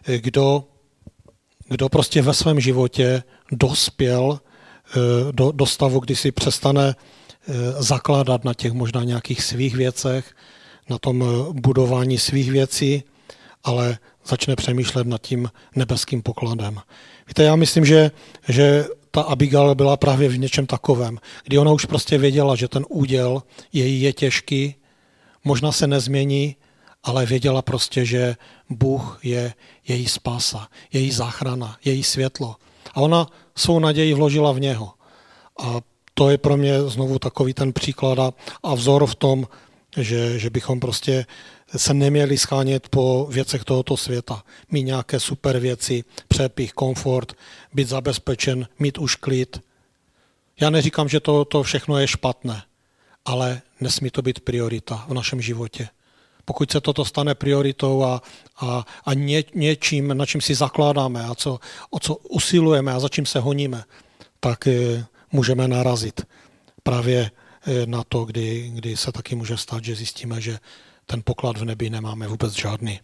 kdo prostě ve svém životě dospěl do stavu, kdy si přestane zakládat na těch možná nějakých svých věcech, na tom budování svých věcí, ale začne přemýšlet nad tím nebeským pokladem. Víte, já myslím, že ta Abigail byla právě v něčem takovém, kdy ona už prostě věděla, že ten úděl její je těžký, možná se nezmění, ale věděla prostě, že Bůh je její spása, její záchrana, její světlo. A ona svou naději vložila v něho. A to je pro mě znovu takový ten příklad a vzor v tom, že bychom prostě se neměli schánět po věcech tohoto světa. Mít nějaké super věci, přepich, komfort, být zabezpečen, mít už klid. Já neříkám, že to všechno je špatné, ale nesmí to být priorita v našem životě. Pokud se toto stane prioritou a něčím, na čím si zakládáme a o co usilujeme a za čím se honíme, tak můžeme narazit právě na to, kdy se taky může stát, že zjistíme, že ten poklad v nebi nemáme vůbec žádný.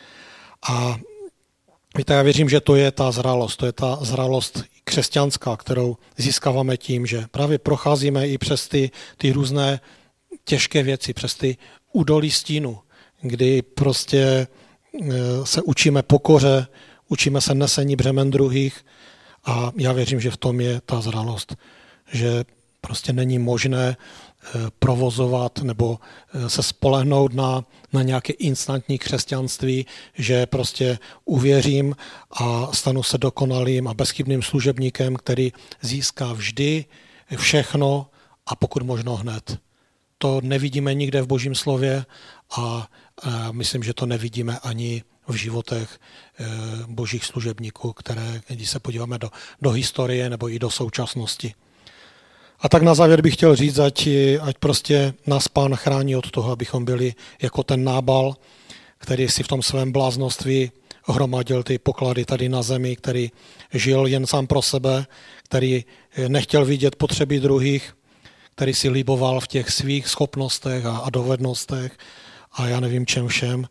A víte, já věřím, že to je ta zralost křesťanská, kterou získáváme tím, že právě procházíme i přes ty různé těžké věci, přes ty údolí stínu, kdy prostě se učíme pokoře, učíme se nesení břemen druhých a já věřím, že v tom je ta zralost, že prostě není možné provozovat nebo se spolehnout na nějaké instantní křesťanství, že prostě uvěřím a stanu se dokonalým a bezchybným služebníkem, který získá vždy všechno a pokud možno hned. To nevidíme nikde v Božím slově a myslím, že to nevidíme ani v životech božích služebníků, které, když se podíváme do historie nebo i do současnosti. A tak na závěr bych chtěl říct, ať prostě nás Pán chrání od toho, abychom byli jako ten Nábal, který si v tom svém bláznoství hromadil ty poklady tady na zemi, který žil jen sám pro sebe, který nechtěl vidět potřeby druhých, který si líboval v těch svých schopnostech a dovednostech a já nevím čem všem,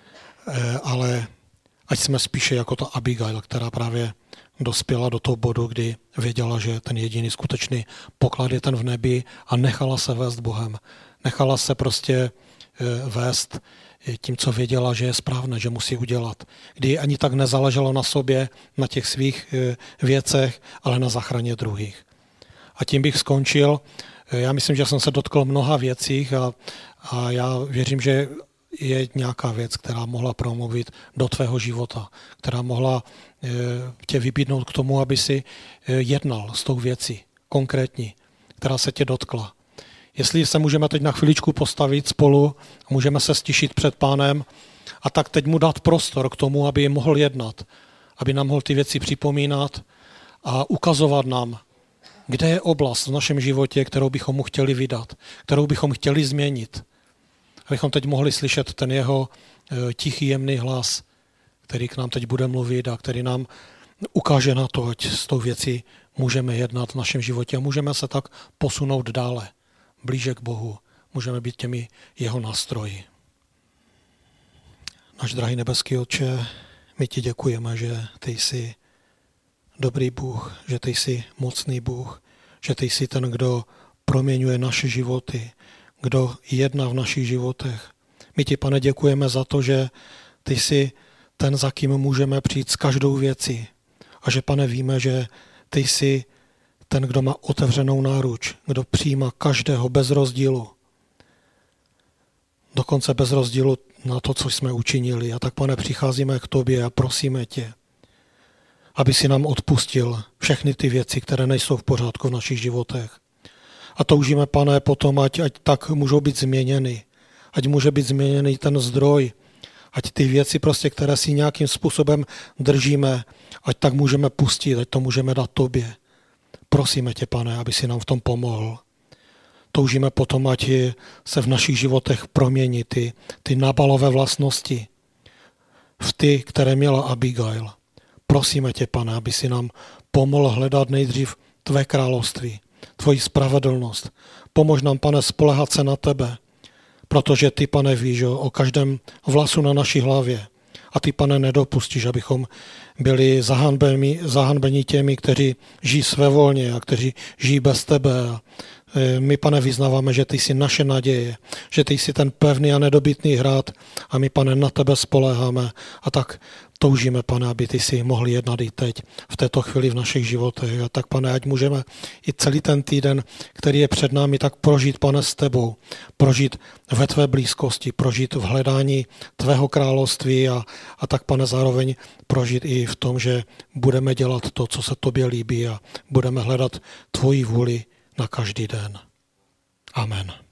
ale ať jsme spíše jako ta Abigail, která právě dospěla do toho bodu, kdy věděla, že ten jediný skutečný poklad je ten v nebi a nechala se vést Bohem. Nechala se prostě vést tím, co věděla, že je správné, že musí udělat. Kdy ani tak nezáleželo na sobě, na těch svých věcech, ale na záchraně druhých. A tím bych skončil. Já myslím, že jsem se dotkl mnoha věcí a já věřím, že je nějaká věc, která mohla promluvit do tvého života, která mohla tě vybídnout k tomu, aby si jednal s tou věcí konkrétní, která se tě dotkla. Jestli se můžeme teď na chviličku postavit spolu, můžeme se stišit před Pánem a tak teď mu dát prostor k tomu, aby mohl jednat, aby nám mohl ty věci připomínat a ukazovat nám, kde je oblast v našem životě, kterou bychom mu chtěli vydat, kterou bychom chtěli změnit. Abychom teď mohli slyšet ten jeho tichý, jemný hlas, který k nám teď bude mluvit a který nám ukáže na to, ať s tou věcí můžeme jednat v našem životě a můžeme se tak posunout dále, blíže k Bohu. Můžeme být těmi jeho nástroji. Náš drahý nebeský Otče, my ti děkujeme, že ty jsi dobrý Bůh, že ty jsi mocný Bůh, že ty jsi ten, kdo proměňuje naše životy, kdo jedná v našich životech. My ti, Pane, děkujeme za to, že ty jsi ten, za kým můžeme přijít s každou věcí. A že, Pane, víme, že ty jsi ten, kdo má otevřenou náruč, kdo přijímá každého bez rozdílu. Dokonce bez rozdílu na to, co jsme učinili. A tak, Pane, přicházíme k tobě a prosíme tě, aby si nám odpustil všechny ty věci, které nejsou v pořádku v našich životech. A toužíme, Pane, potom, ať tak můžou být změněny. Ať může být změněný ten zdroj. Ať ty věci, prostě, které si nějakým způsobem držíme, ať tak můžeme pustit, ať to můžeme dát tobě. Prosíme tě, Pane, aby si nám v tom pomohl. Toužíme potom, ať se v našich životech promění ty nábalové vlastnosti v ty, které měla Abigail. Prosíme tě, Pane, aby si nám pomohl hledat nejdřív tvé království, tvoji spravedlnost. Pomož nám, Pane, spoléhat se na tebe, protože ty, Pane, víš o každém vlasu na naší hlavě. A ty, Pane, nedopustíš, abychom byli zahanbeni těmi, kteří žijí svévolně a kteří žijí bez tebe. My, Pane, vyznáváme, že ty jsi naše naděje, že ty jsi ten pevný a nedobytný hrad a my, Pane, na tebe spoléháme. A tak toužíme, Pane, aby ty si mohli jednat i teď, v této chvíli v našich životech. A tak, Pane, ať můžeme i celý ten týden, který je před námi, tak prožít, Pane, s tebou. Prožít ve tvé blízkosti, prožít v hledání tvého království a tak, Pane, zároveň prožít i v tom, že budeme dělat to, co se tobě líbí a budeme hledat tvoji vůli na každý den. Amen.